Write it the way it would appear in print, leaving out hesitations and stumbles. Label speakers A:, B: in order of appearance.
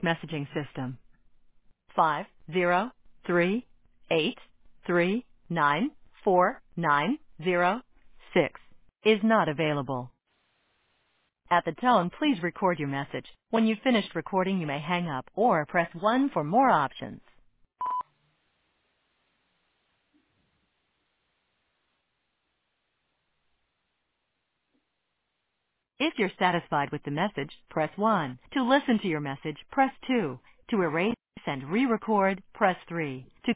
A: messaging system. 50383949006 is not available. At the tone, please record your message. When you've finished recording, you may hang up or press 1 for more options. If you're satisfied with the message, press 1. To listen to your message, press 2. To erase and re-record, press 3. To